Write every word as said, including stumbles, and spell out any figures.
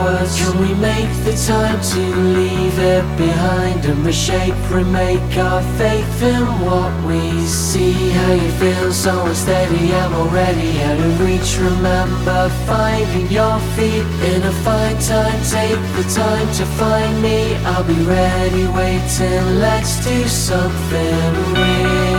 words. Can we make the time to leave it behind and reshape, remake our faith in what we see? How you feel so unsteady, I'm already out of reach. Remember finding your feet in a fine time. Take the time to find me, I'll be ready waiting. Let's do something real.